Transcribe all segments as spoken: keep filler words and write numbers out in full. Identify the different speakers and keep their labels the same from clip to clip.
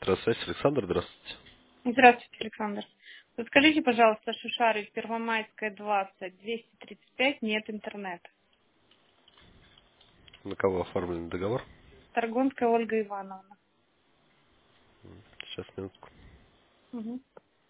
Speaker 1: Электросвязь. Александр, здравствуйте.
Speaker 2: Здравствуйте, Александр. Подскажите, пожалуйста, Шушары, Первомайская, двадцать, двести тридцать пять, нет интернета.
Speaker 1: На кого оформлен договор?
Speaker 2: Торгонская Ольга Ивановна.
Speaker 1: Сейчас, минутку.
Speaker 2: Мгм.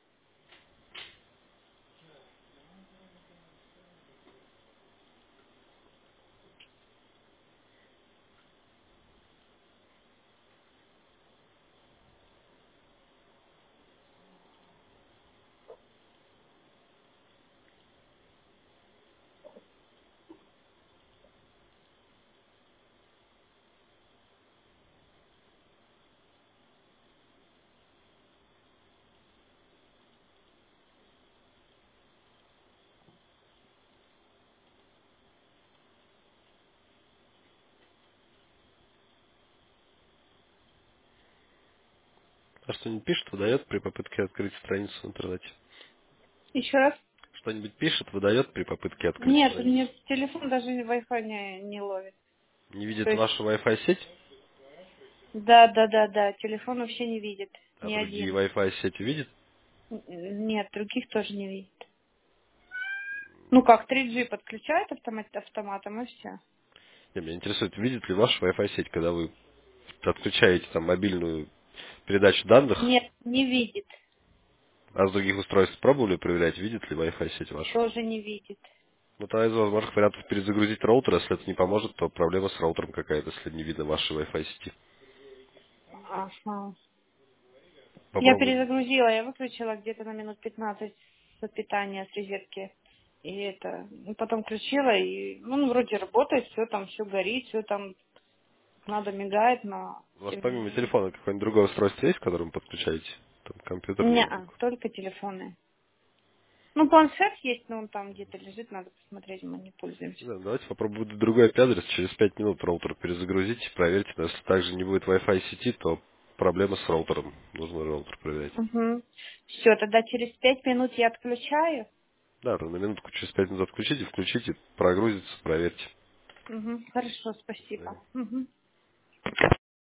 Speaker 1: А что-нибудь пишет, выдает при попытке открыть страницу в интернете?
Speaker 2: Еще раз?
Speaker 1: Что-нибудь пишет, выдает при попытке открыть
Speaker 2: Нет,
Speaker 1: страницу?
Speaker 2: мне телефон даже Wi-Fi не, не ловит.
Speaker 1: Не
Speaker 2: То
Speaker 1: видит
Speaker 2: есть,
Speaker 1: вашу Wi-Fi сеть,
Speaker 2: да, да, да, да, телефон вообще не видит.
Speaker 1: а
Speaker 2: Ни
Speaker 1: другие
Speaker 2: один.
Speaker 1: Wi-Fi сети видит?
Speaker 2: Н- Нет, других тоже не видит. Ну как, три джи подключает автомат, автоматом и все.
Speaker 1: Не, меня интересует, видит ли ваша Wi-Fi сеть, когда вы отключаете там мобильную передачу данных,
Speaker 2: Нет, не видит.
Speaker 1: а с других устройств пробовали проверять, видит ли Wi-Fi сеть вашу?
Speaker 2: Тоже не видит.
Speaker 1: Ну, тогда из возможных вариантов перезагрузить роутер. Если это не поможет, то проблема с роутером какая-то, если не видно вашей Wi-Fi сети.
Speaker 2: Ага. Я
Speaker 1: Попробуйте.
Speaker 2: перезагрузила, я выключила где-то на минут пятнадцать с питания с розетки. И это, ну, потом включила, и, ну, ну, вроде работает, все там, все горит, все там надо мигает, но
Speaker 1: У вас
Speaker 2: тем не
Speaker 1: помимо
Speaker 2: менее.
Speaker 1: телефона какое-нибудь другое устройство есть, к которому подключаете? Там компьютер,
Speaker 2: Не,
Speaker 1: ноутбук?
Speaker 2: только телефоны. Ну, планшет есть, но он там где-то лежит, надо посмотреть, мы не пользуемся.
Speaker 1: Да, давайте попробуем другой ай пи-адрес. Через пять минут роутер перезагрузите, проверьте. Но если также не будет Wi-Fi сети, то проблема с роутером. Нужно роутер проверять.
Speaker 2: Угу. Все, тогда через пять минут я отключаю.
Speaker 1: Да, на минутку через пять минут отключите, включите, прогрузится, проверьте.
Speaker 2: Угу. Хорошо, спасибо. Угу.